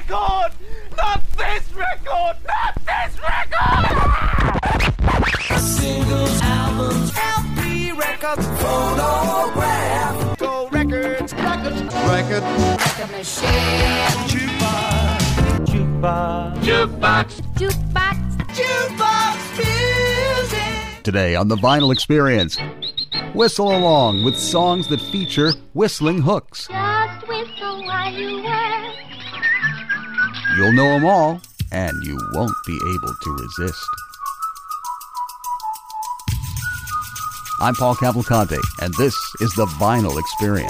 record! Not this record! Not this record! Singles, albums, LP records, phonograph, gold records, record machine, jukebox music. Today on The Vinyl Experience, whistle along with songs that feature whistling hooks. Just whistle while you work. You'll know them all, and you won't be able to resist. I'm Paul Cavalcante, and this is The Vinyl Experience.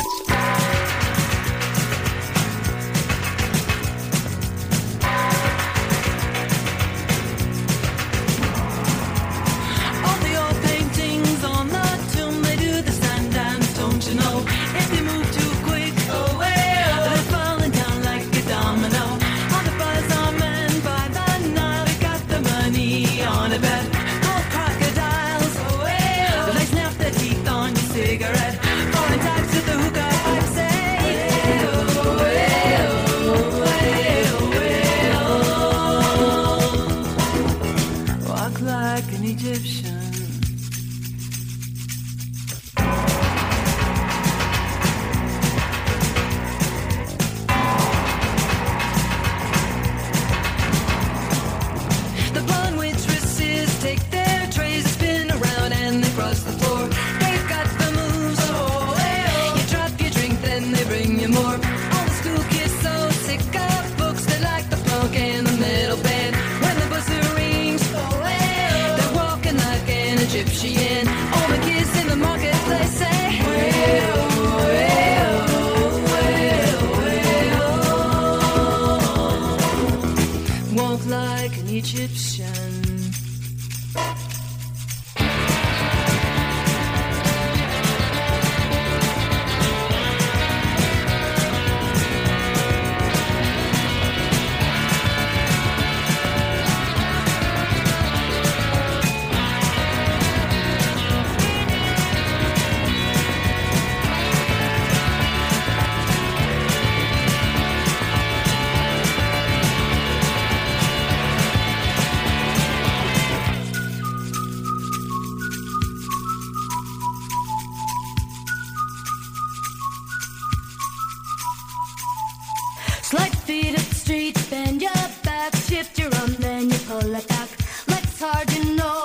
Slide feet up the street, bend your back, shift your arm, then you pull it back. Legs hard, you know.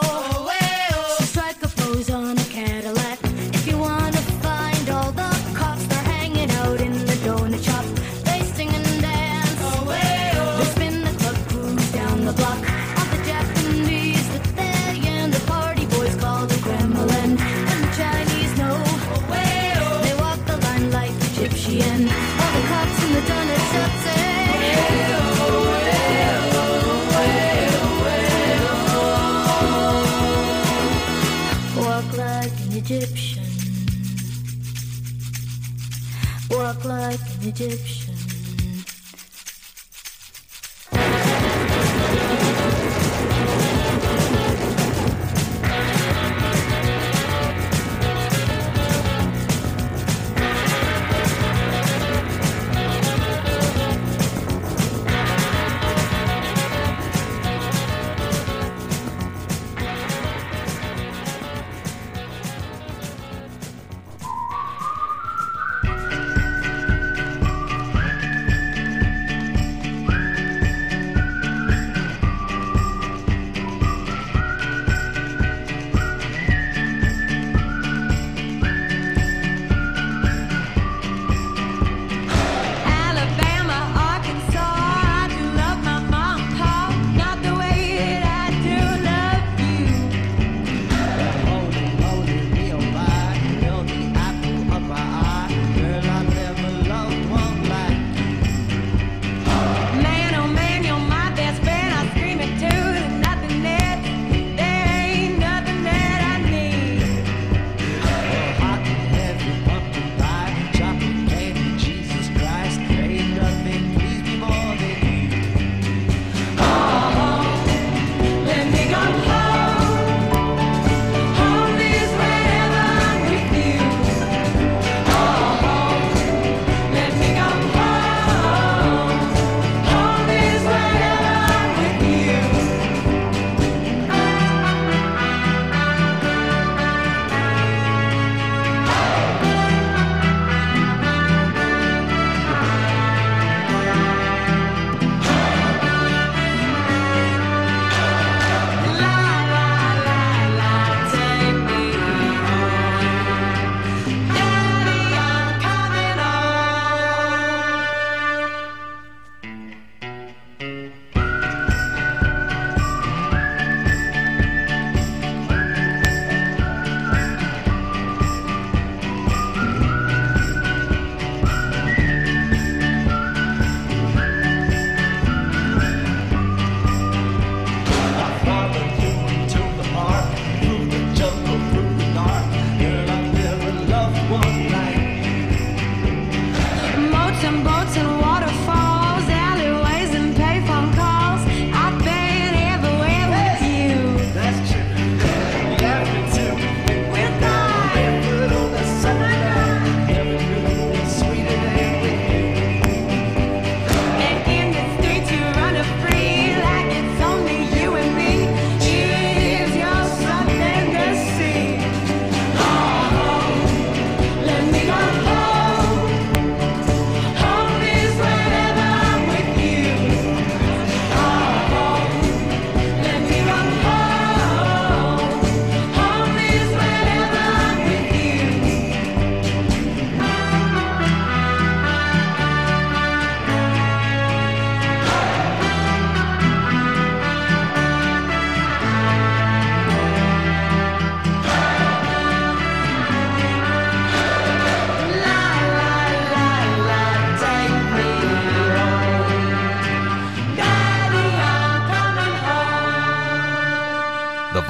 So strike a pose on a Cadillac. If you wanna find all the cops, they're hanging out in the donut shop. They sing and dance. They spin the club, cruise down the block. All the Japanese that they and the party boys call the Kremlin. And the Chinese know. They walk the line like Egyptian. All the cops in the donut shop say, walk like an Egyptian. Walk like an Egyptian.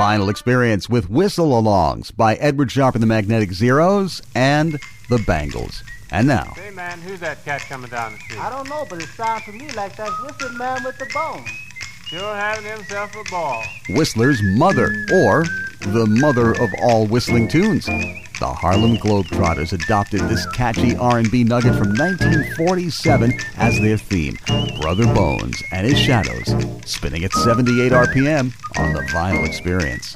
Vinyl Experience with Whistle-Alongs by Edward Sharpe and the Magnetic Zeros and the Bangles. And now... Hey, man, who's that cat coming down the street? I don't know, but it sounds to me like that's Whistling Man with the bone. Sure having himself a ball. Whistler's mother, or the mother of all whistling tunes. The Harlem Globetrotters adopted this catchy R&B nugget from 1947 as their theme, Brother Bones and His Shadows, spinning at 78 RPM on the Vinyl Experience.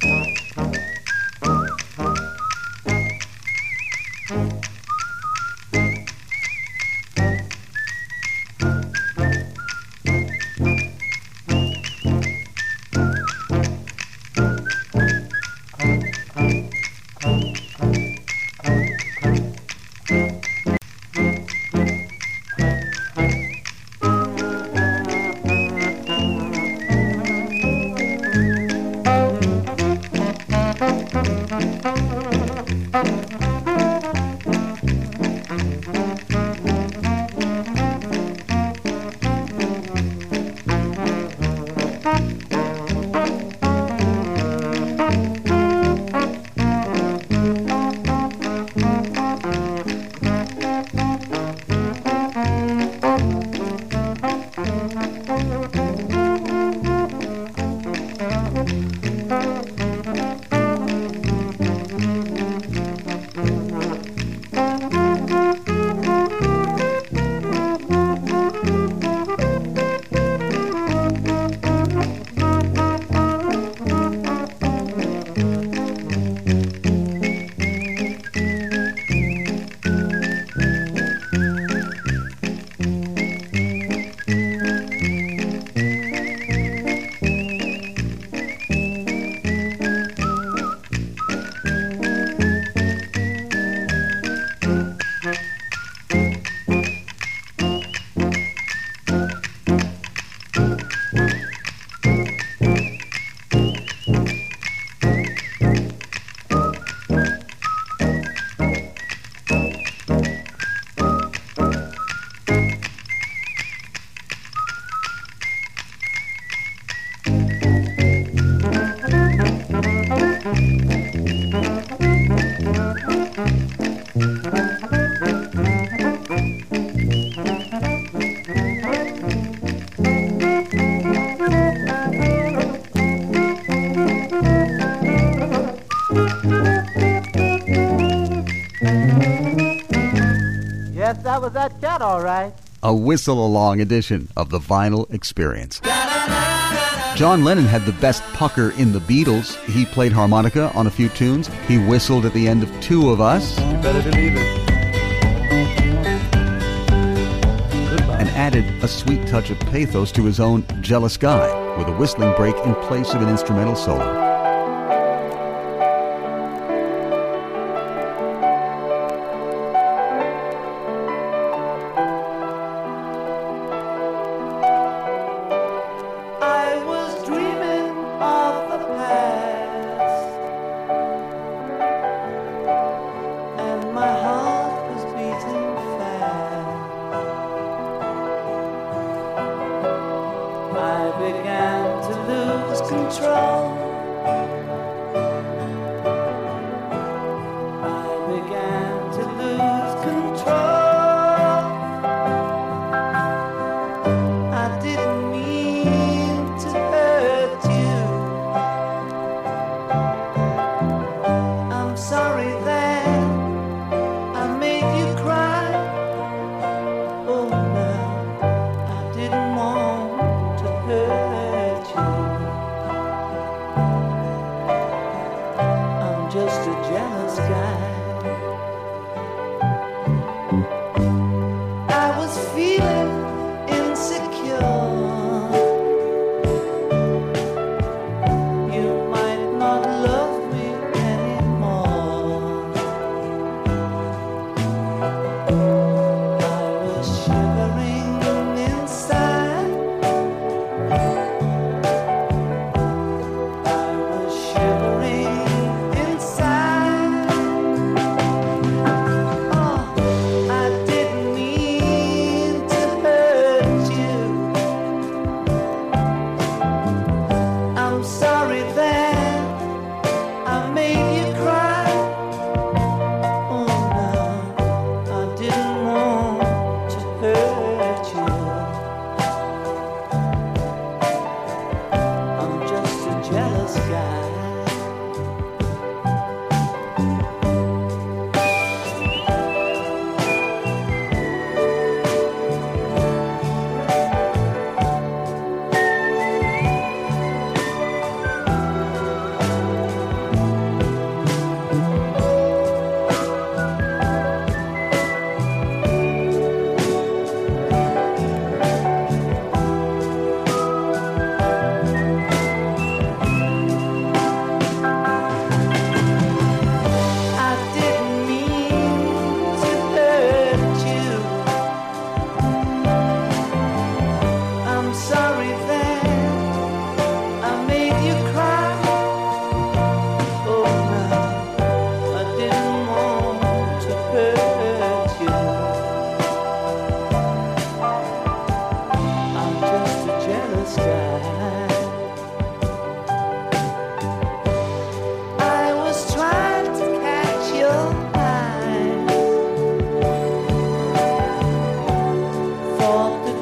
Yes, that was that cat, all right. A whistle-along edition of the Vinyl Experience. John Lennon had the best pucker in the Beatles. He played harmonica on a few tunes. He whistled at the end of Two of Us. You better believe it. And added a sweet touch of pathos to his own Jealous Guy, with a whistling break in place of an instrumental solo.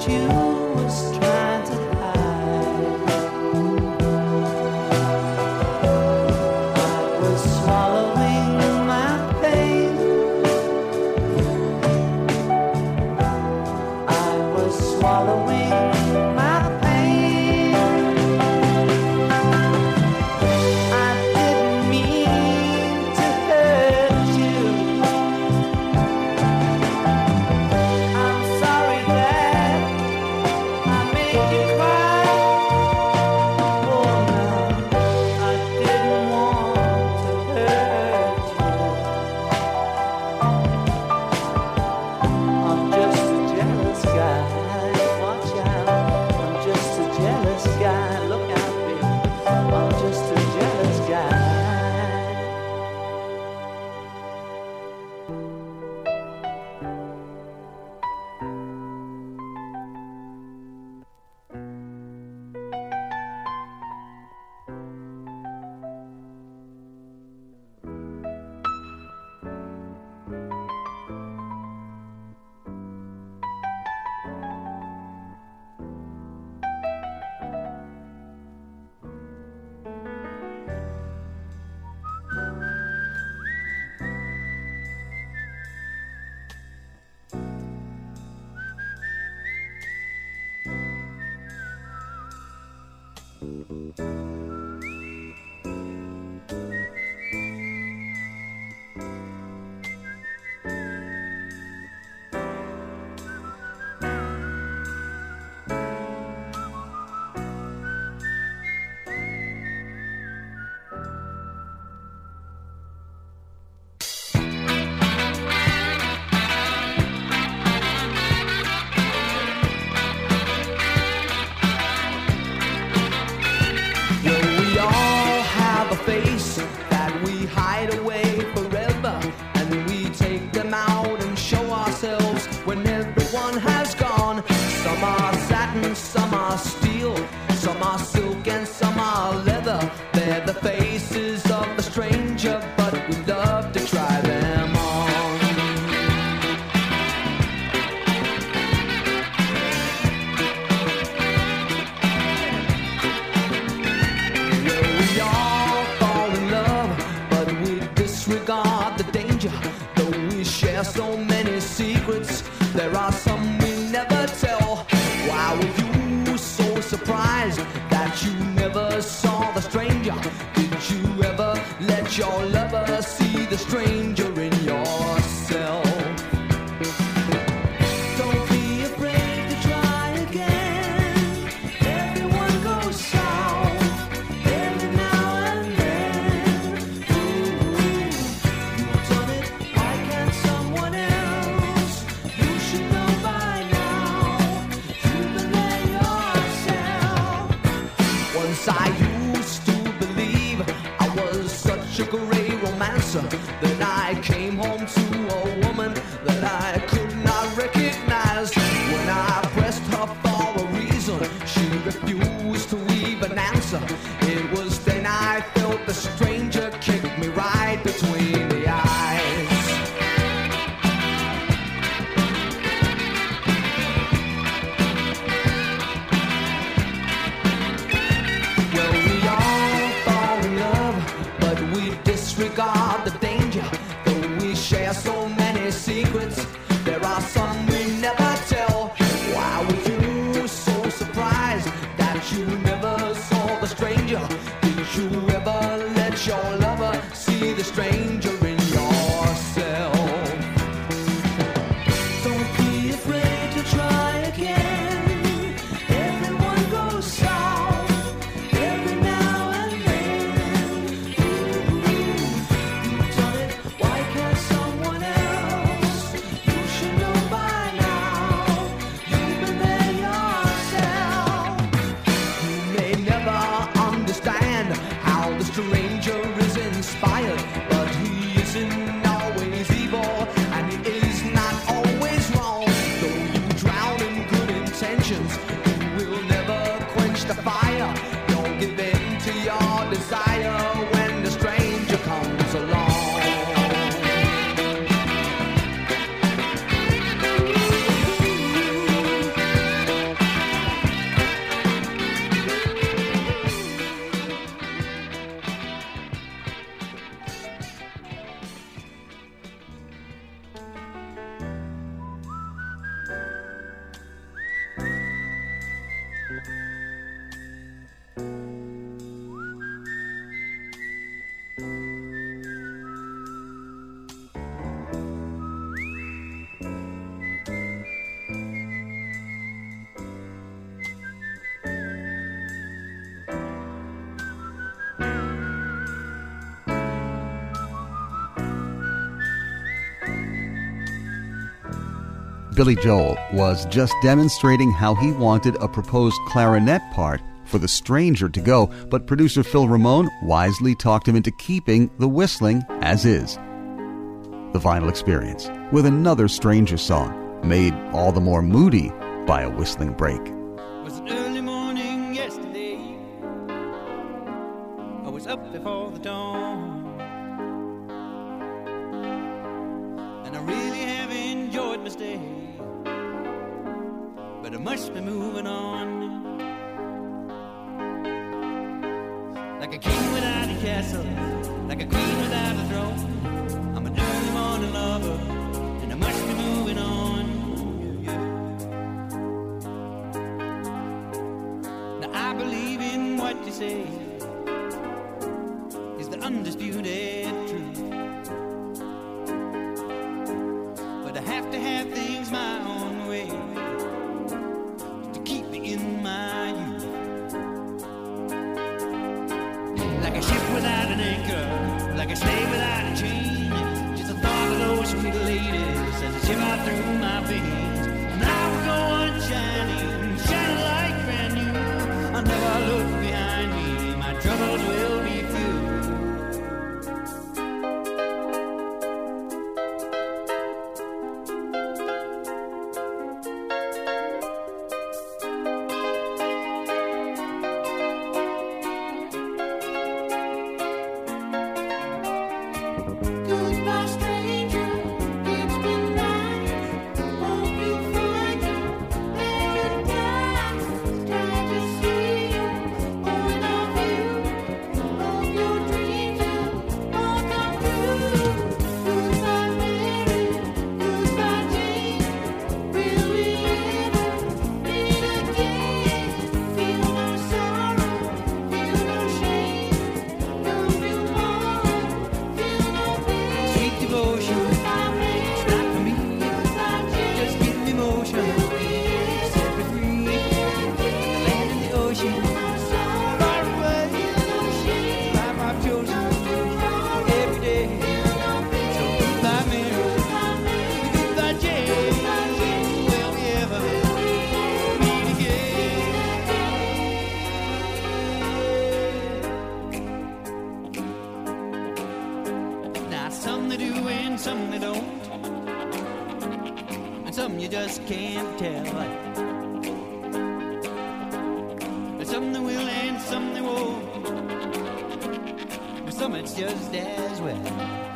you was trying to hide. I was swallowing my pain. I was swallowing my pain. I didn't mean to hurt you. I'm sorry that I made you cry. Oh no, I didn't want to hurt you. I'm just a jealous guy. Watch out, I'm just a jealous guy. Look out, baby, I'm just a jealous guy. Well, we all have a face that we hide away forever, and we take them out and show ourselves when everyone has gone. Some are satin, some are steel, some are silk and some are leather. They're the faces of the stranger, but we love to try them on. Well, we all fall in love, but we disregard the danger. Though we share so many secrets, there are some we never tell. Why were you so surprised that you never saw the stranger? Did you ever let your lover see the stranger in yourself? Don't be afraid to try again. Everyone goes south every now and then. You've done it, why can't someone else? You should know by now. You've been there yourself. Once I used to believe I was such a great romancer. Then I came home to a woman that I could not recognize. When I pressed her for a reason, she refused to even answer. It was then I felt the stranger kick me right between the eyes. Well, we all fall in love, but we disregard the danger. Though we share so many secrets, there are some we never tell. Why were you so surprised that you never saw the stranger? Did you ever let your lover see the stranger in yourself? Don't be afraid to try again. Everyone goes south every now and then. You've done it, why can't someone else? You should know by now. You've been there yourself. You may never understand how the stranger is inspired, but he isn't always evil, and he is not always wrong. Though you drown in good intentions, you will never quench the fire. Don't give in to your desire when the stranger comes along. Billy Joel was just demonstrating how he wanted a proposed clarinet part for the stranger to go, but producer Phil Ramone wisely talked him into keeping the whistling as is. The Vinyl Experience, with another stranger song, made all the more moody by a whistling break. It was an early morning yesterday. I was up before the dawn, and I really have enjoyed my stay, but I must be moving on. Like a king without a castle, like a queen without a throne. I'm an early morning lover, and I must be moving on. Now I believe in what you say is the undisputed truth, but I have to have things my own way to keep me in my youth. Like a ship without an anchor, like a slave without a chain. Just the thought of those sweet ladies as they shiver through my veins. And I will go on shining, shining like brand new. I'll never look behind me, my troubles will be few. Goodbye, stranger. It's been nice. Hope you find your paradise. Glad to see you. Point of view. Hope your dreams will all come true. Goodbye, Mary. Goodbye, Jane. Will we ever meet again? Feel no sorrow. Feel no shame. No new morn. Feel no pain. Sweet devotion, it's not for me. Just give me motion, set me free. Land in the ocean, far away. Life I've chosen every day. So goodbye, Mary. Goodbye, Jane. Will we ever meet again? Now some they do and some they don't, and some you just can't tell. And some they will and some they won't, but some it's just as well.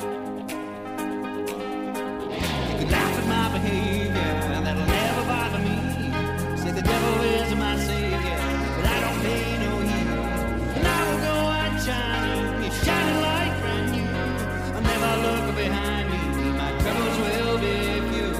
You can laugh at my behavior, that'll never bother me. Say the devil is my savior, but I don't pay no heed. And I will go on shining, it's shining like brand new. I'll never look behind me, my troubles will be few.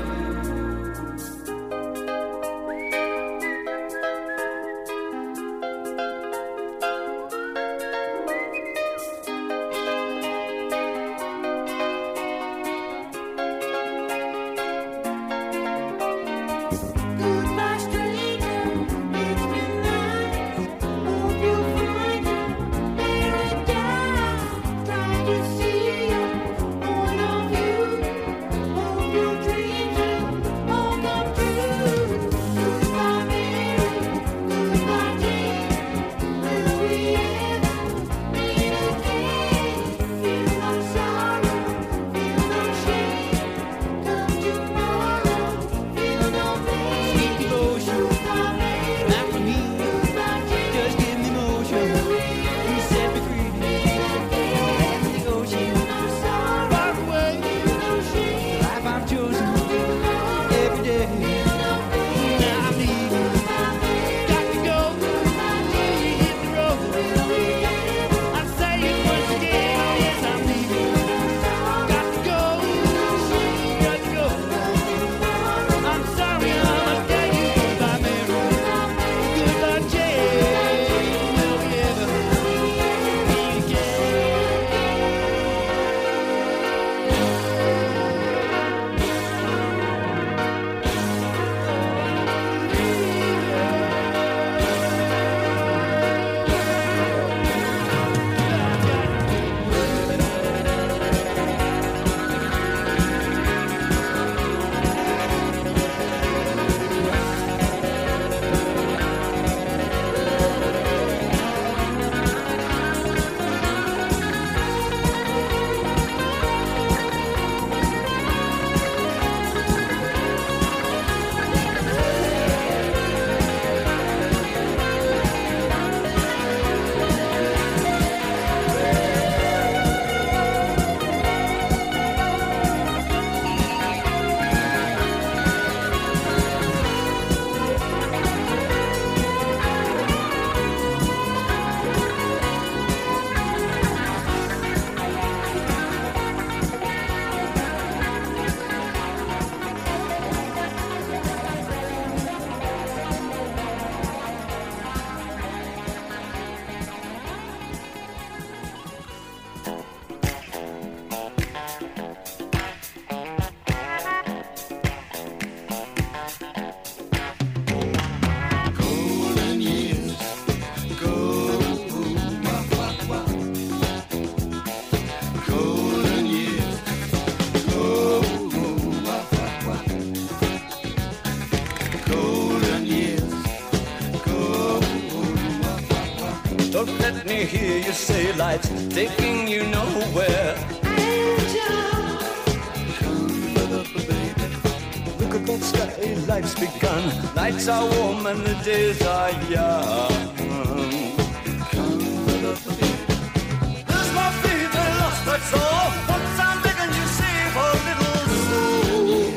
Don't let me hear you say life's taking you nowhere. Angel, come baby. Look at that sky, life's begun. Nights are warm and the days are young. Come baby. There's my baby lost, that's all. Once I'm begging you, save a little soul.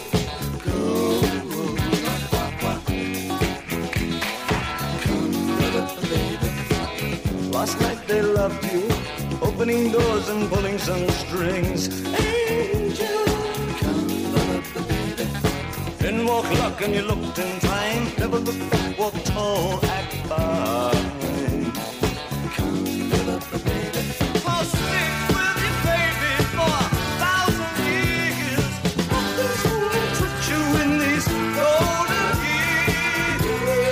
Last night they loved you, opening doors and pulling some strings. Angel, come up, baby. Then walk luck and you looked in time. Never looked back, walk tall, act fine. Come up, baby. I'll stick with you, baby, for 1,000 years. Nothing's gonna touch you in these golden years.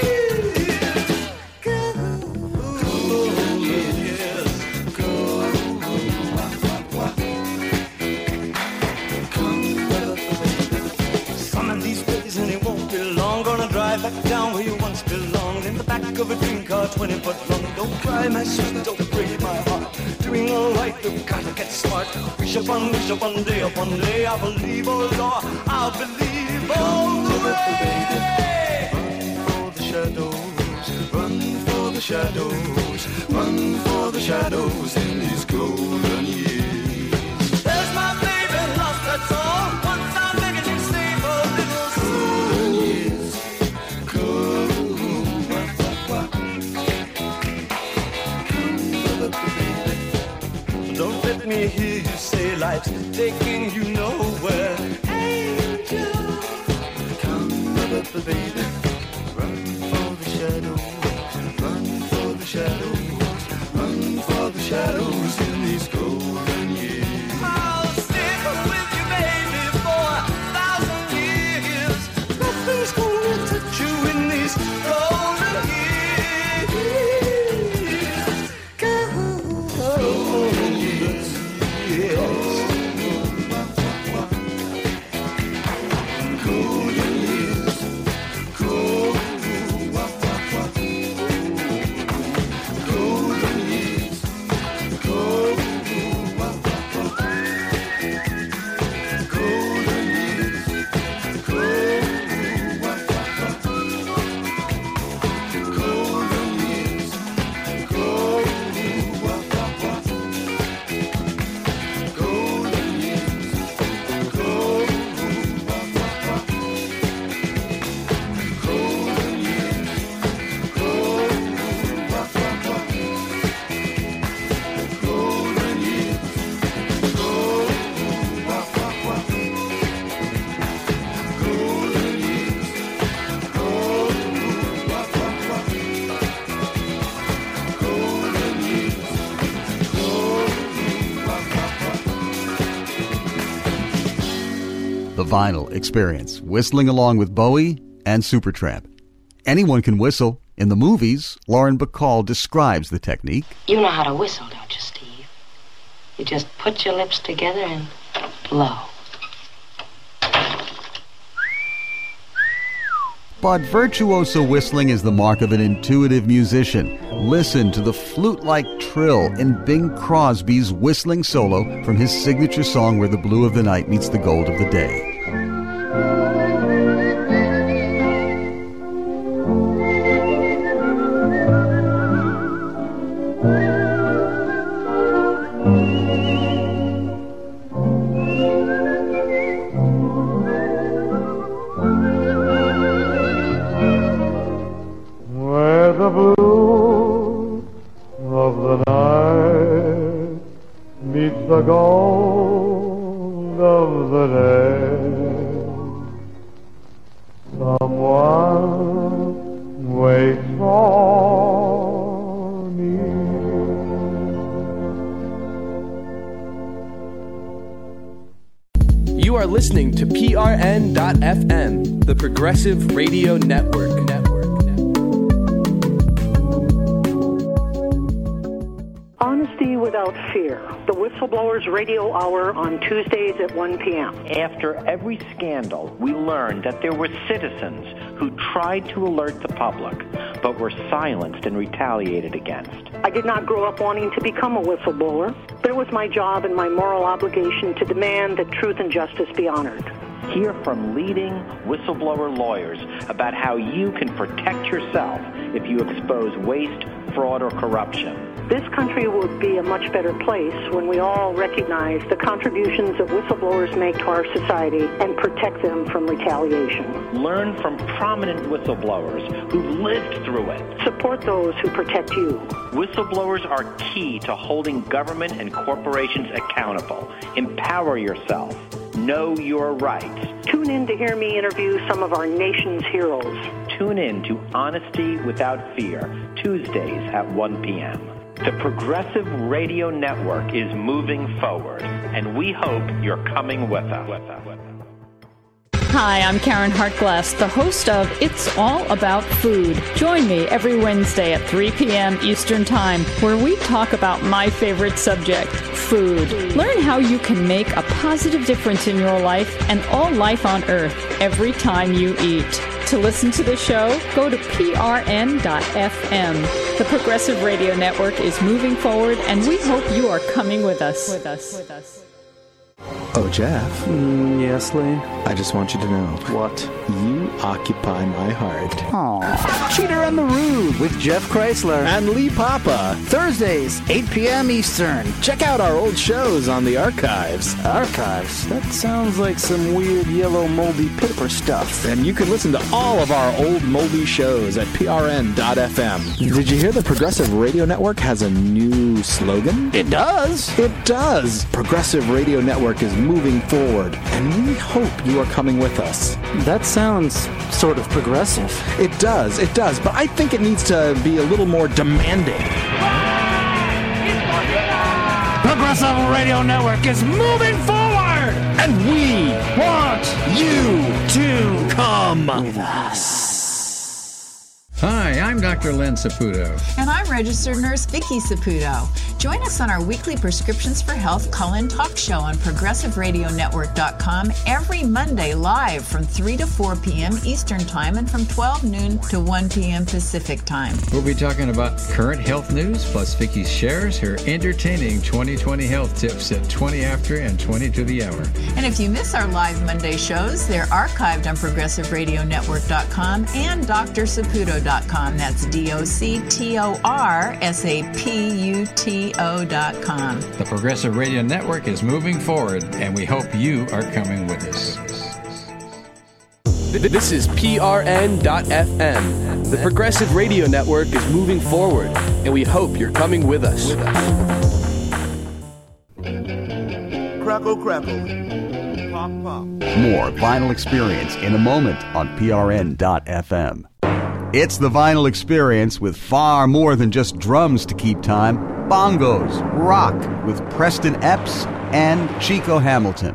Drive back down where you once belonged, in the back of a dream car 20 foot long. Don't cry, my sweet, don't break my heart. Doing all right, you've gotta get smart. Wish upon day, I believe, oh Lord, I believe all the way. Run for the shadows, run for the shadows, run for the shadows in these golden years. There's my baby lost, that's all. Once I'm begging you, save a little golden years. Don't let me hear you say life's taking you nowhere. Angel, come up, baby. Run for the shadows, run for the shadows, run for the shadows in these golden years. I'll stick with you, baby, for 1,000 years. Nothing's gonna touch you in these golden years. The Vinyl Experience, whistling along with Bowie and Supertramp. Anyone can whistle. In the movies, Lauren Bacall describes the technique. You know how to whistle, don't you, Steve? You just put your lips together and blow. But virtuoso whistling is the mark of an intuitive musician. Listen to the flute-like trill in Bing Crosby's whistling solo from his signature song Where the Blue of the Night Meets the Gold of the Day. The gold of the day. Someone waits for me. You are listening to PRN.FM, the Progressive Radio Network. Honesty Without Fear, the Whistleblowers Radio Hour on Tuesdays at 1 p.m. After every scandal, we learned that there were citizens who tried to alert the public, but were silenced and retaliated against. I did not grow up wanting to become a whistleblower, but it was my job and my moral obligation to demand that truth and justice be honored. Hear from leading whistleblower lawyers about how you can protect yourself if you expose waste, fraud, or corruption. This country would be a much better place when we all recognize the contributions that whistleblowers make to our society and protect them from retaliation. Learn from prominent whistleblowers who've lived through it. Support those who protect you. Whistleblowers are key to holding government and corporations accountable. Empower yourself. Know your rights. Tune in to hear me interview some of our nation's heroes. Tune in to Honesty Without Fear, Tuesdays at 1 p.m. The Progressive Radio Network is moving forward, and we hope you're coming with us. Hi, I'm Karen Hartglass, the host of It's All About Food. Join me every Wednesday at 3 p.m. Eastern Time, where we talk about my favorite subject, food. Learn how you can make a positive difference in your life and all life on Earth every time you eat. To listen to the show, go to prn.fm. The Progressive Radio Network is moving forward, and we hope you are coming with us. Oh, Jeff. Yes, Lee? I just want you to know. What? You occupy my heart. Aw. Cheater and the Rude with Jeff Chrysler. And Lee Papa. Thursdays, 8 p.m. Eastern. Check out our old shows on the archives. Archives? That sounds like some weird yellow moldy paper stuff. And you can listen to all of our old moldy shows at prn.fm. Did you hear the Progressive Radio Network has a new slogan? It does. It does. Progressive Radio Network is moving forward, and we hope you are coming with us. That sounds sort of progressive. It does, but I think it needs to be a little more demanding. Progressive Radio Network is moving forward, and we want you to come with us. Hi, I'm Dr. Len Saputo. And I'm registered nurse Vicki Saputo. Join us on our weekly Prescriptions for Health call-in talk show on ProgressiveRadioNetwork.com every Monday live from 3 to 4 p.m. Eastern Time and from 12 noon to 1 p.m. Pacific Time. We'll be talking about current health news, plus Vicki shares her entertaining 2020 health tips at 20 after and 20 to the hour. And if you miss our live Monday shows, they're archived on ProgressiveRadioNetwork.com and DrSaputo.com. That's DOCTORSAPUTO.com. The Progressive Radio Network is moving forward, and we hope you are coming with us. This is PRN.FM. The Progressive Radio Network is moving forward, and we hope you're coming with us. Crackle, crackle. Pop, pop. More Vinyl Experience in a moment on PRN.FM. It's the Vinyl Experience with far more than just drums to keep time. Bongos, rock with Preston Epps and Chico Hamilton.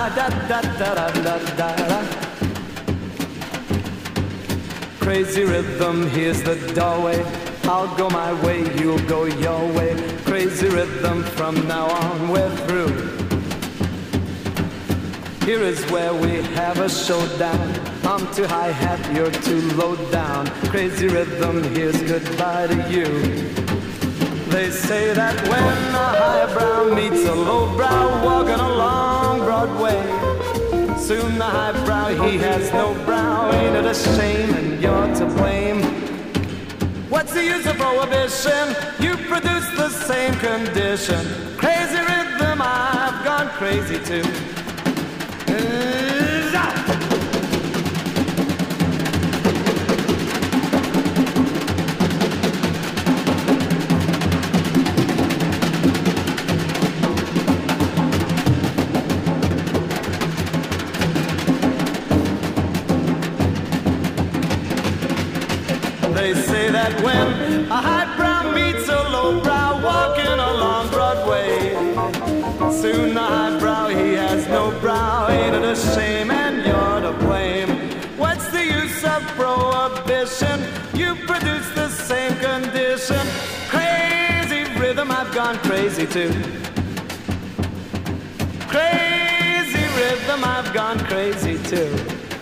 da da da da da da da. Crazy rhythm, here's the doorway. I'll go my way, you'll go your way. Crazy rhythm, from now on we're through. Here is where we have a showdown. I'm too hi-hat, you're too low down. Crazy rhythm, here's goodbye to you. They say that when a highbrow meets a lowbrow walking along Broadway, soon the highbrow, he has no brow. Ain't it a shame and you're to blame? What's the use of prohibition? You produce the same condition. Crazy rhythm, I've gone crazy too. They say that when a highbrow meets a lowbrow walking along Broadway, soon the highbrow, he has no brow. Ain't it a shame and you're to blame? What's the use of prohibition? You produce the same condition. Crazy rhythm, I've gone crazy too. Crazy rhythm, I've gone crazy too.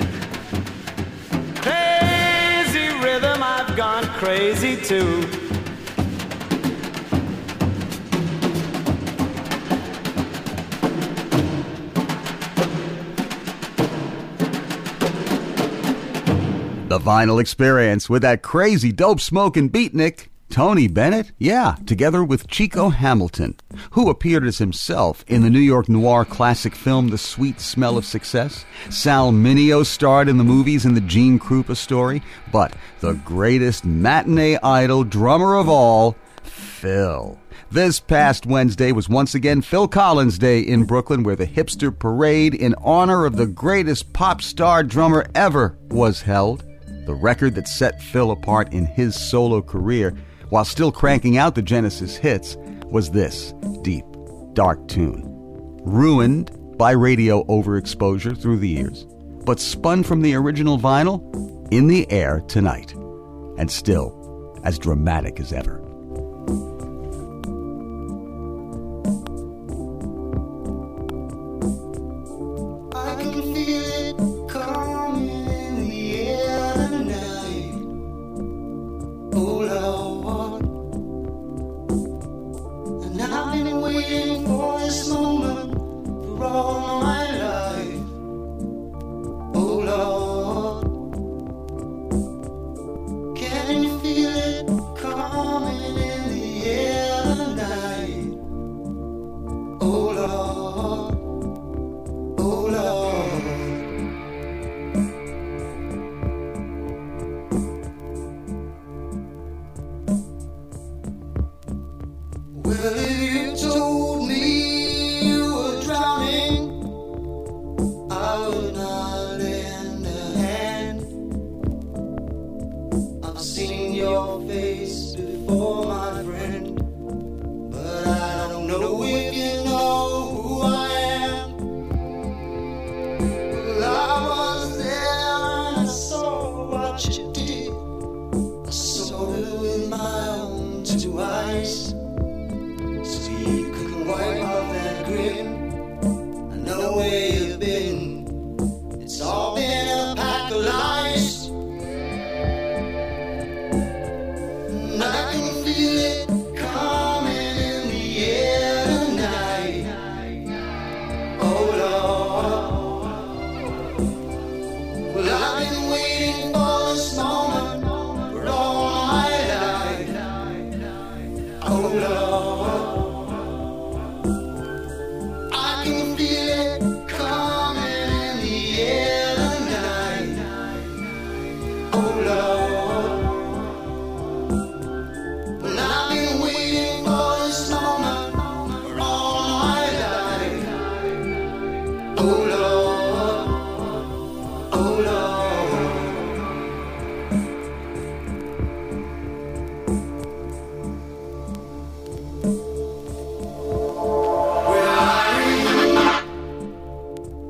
Crazy rhythm, I've gone crazy too. The Vinyl Experience with that crazy dope smoking beatnik, Tony Bennett, together with Chico Hamilton, who appeared as himself in the New York noir classic film The Sweet Smell of Success. Sal Mineo starred in the movies in the Gene Krupa story, but the greatest matinee idol drummer of all, Phil. This past Wednesday was once again Phil Collins Day in Brooklyn, where the hipster parade in honor of the greatest pop star drummer ever was held. The record that set Phil apart in his solo career, while still cranking out the Genesis hits, was this deep, dark tune. Ruined by radio overexposure through the years, but spun from the original vinyl, In the Air Tonight, and still as dramatic as ever.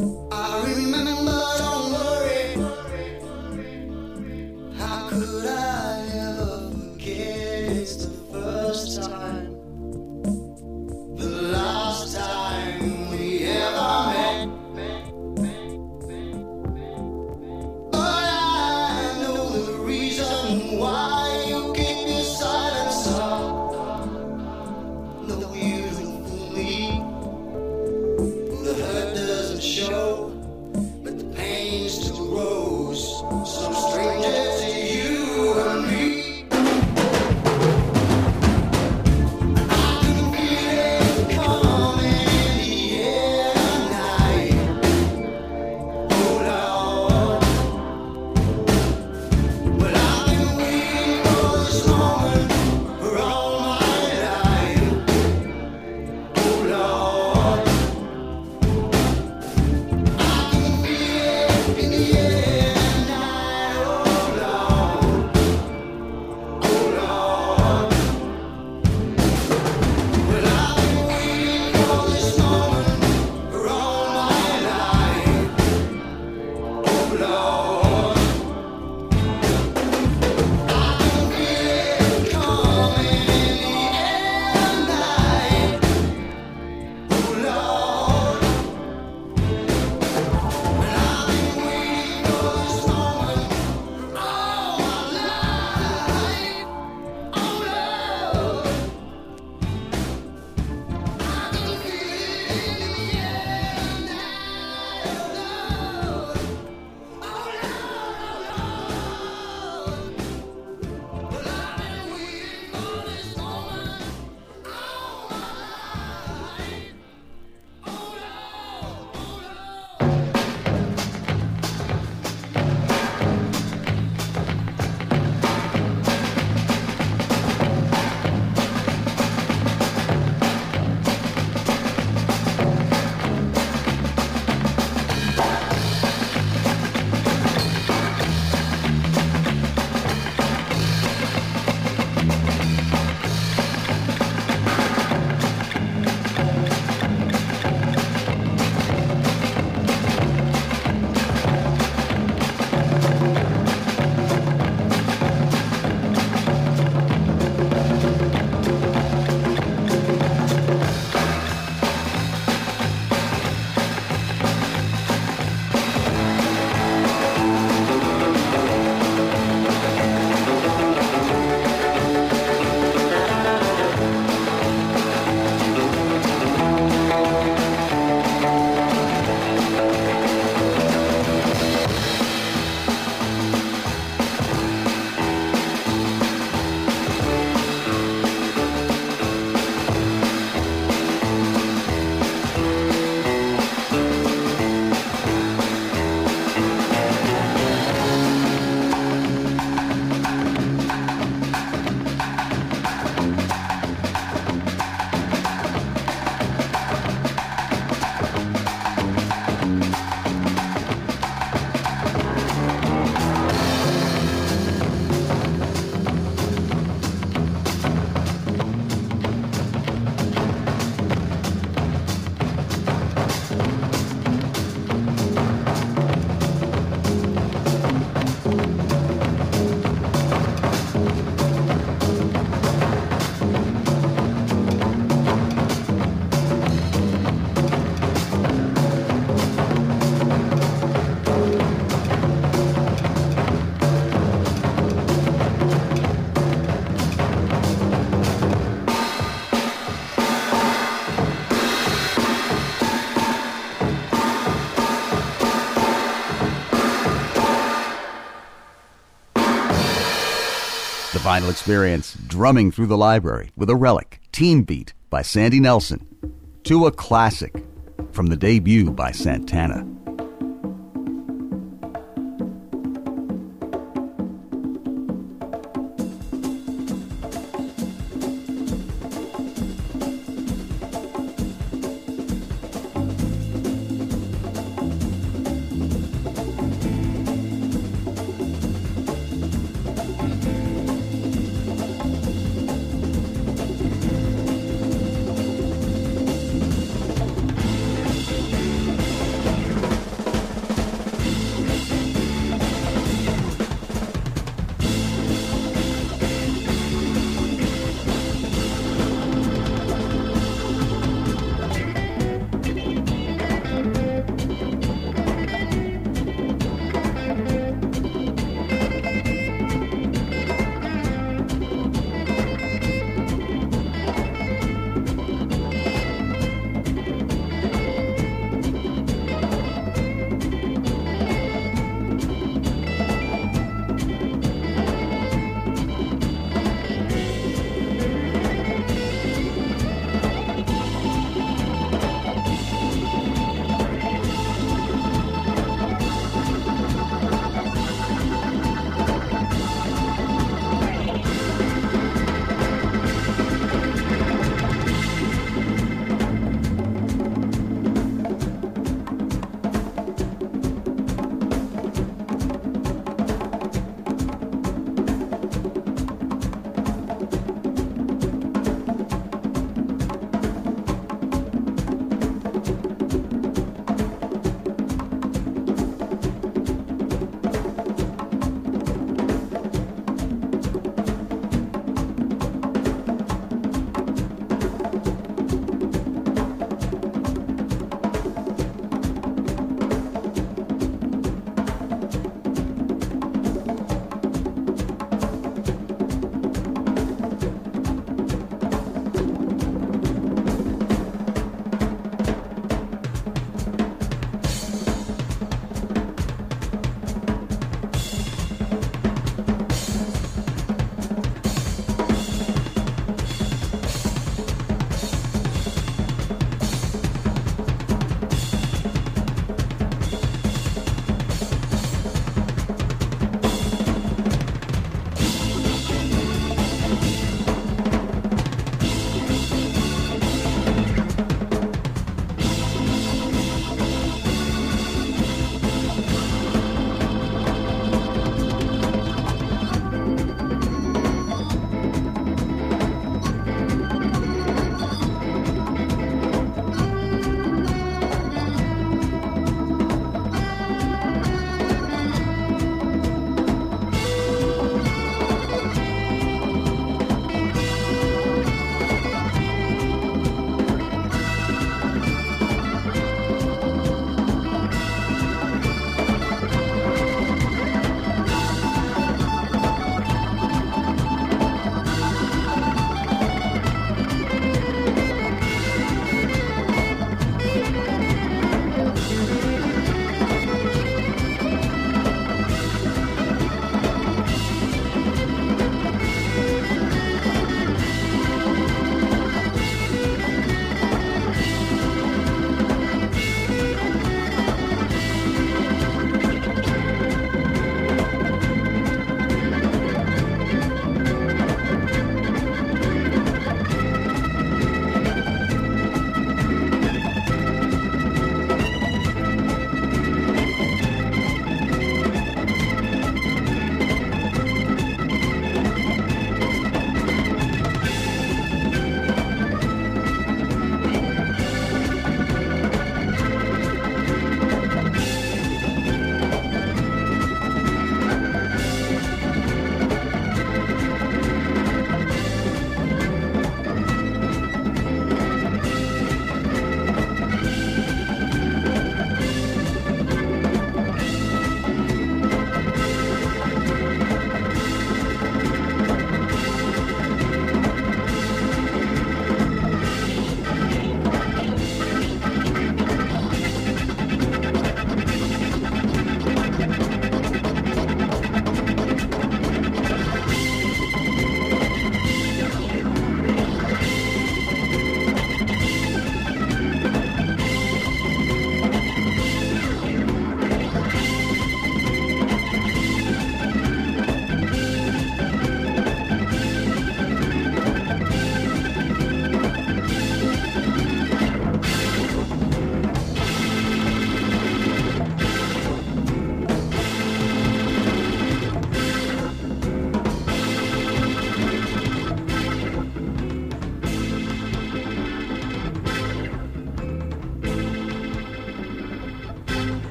Vinyl Experience, drumming through the library with a relic, Teen Beat by Sandy Nelson, to a classic from the debut by Santana.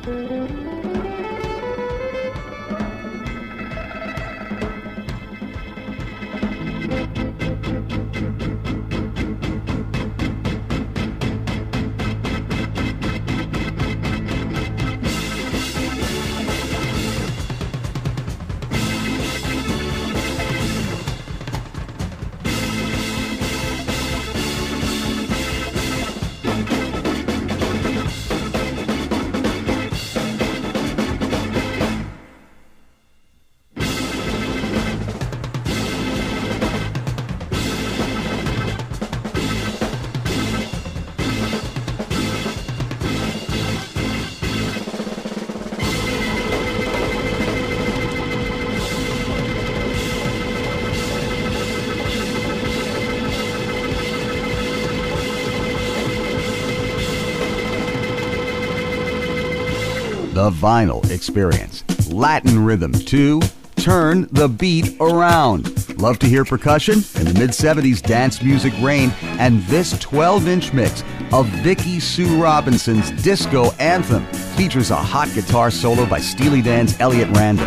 The Vinyl Experience. Latin rhythm to turn the beat around. Love to hear percussion? In the mid-70s dance music reigned, and this 12-inch mix of Vicki Sue Robinson's disco anthem features a hot guitar solo by Steely Dan's Elliot Randall.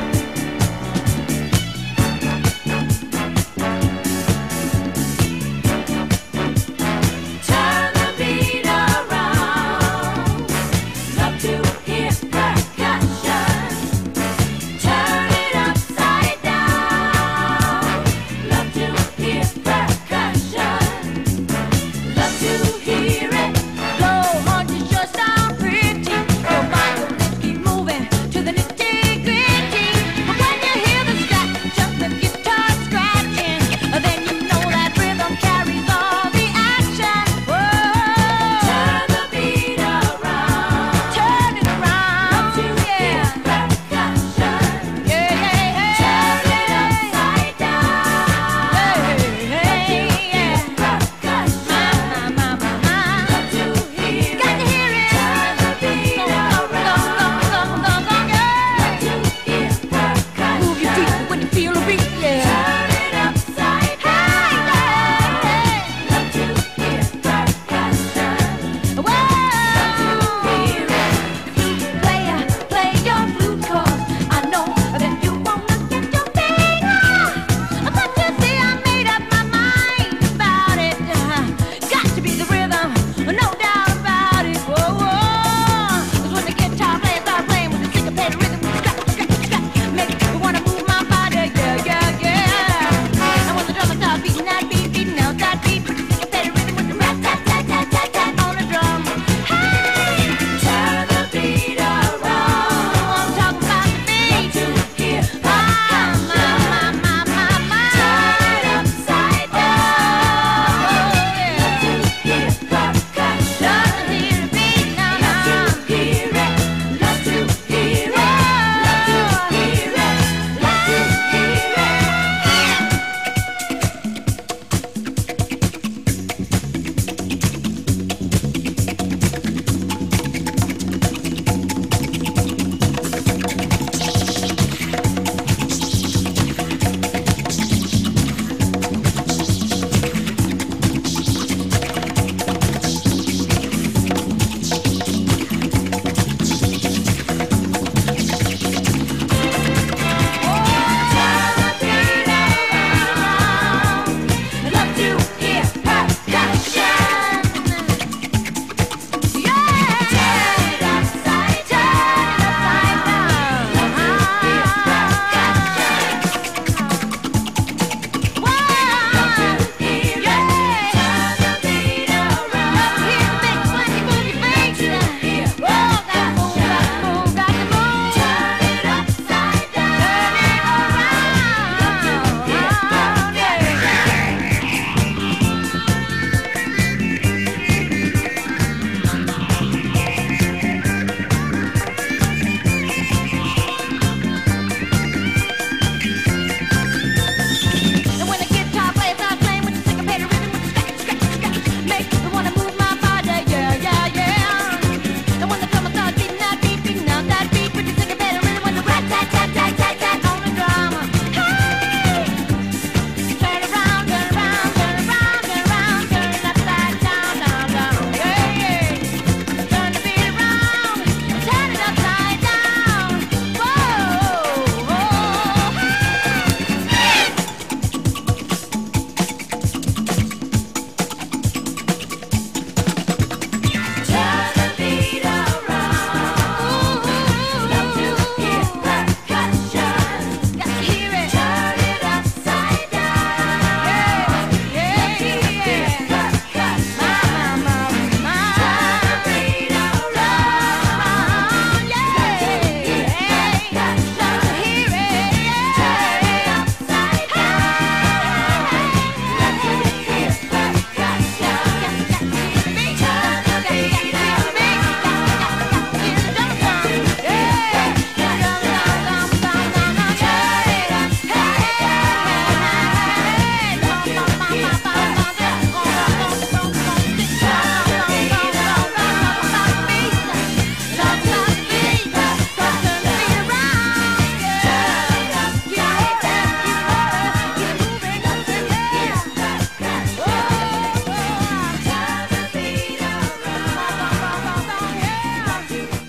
Keep moving to the nitty-gritty.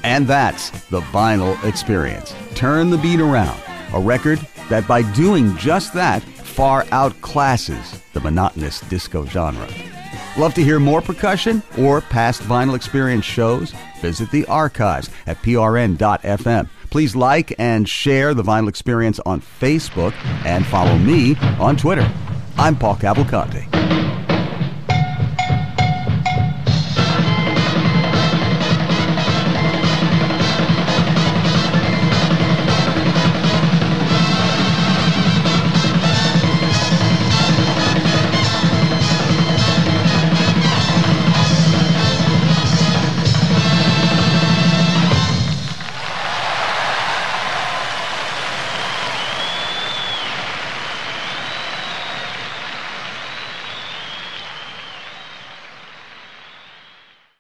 And that's the Vinyl Experience. Turn the beat around. A record that by doing just that far outclasses the monotonous disco genre. Love to hear more percussion or past Vinyl Experience shows? Visit the archives at prn.fm. Please like and share the Vinyl Experience on Facebook and follow me on Twitter. I'm Paul Cavalcante.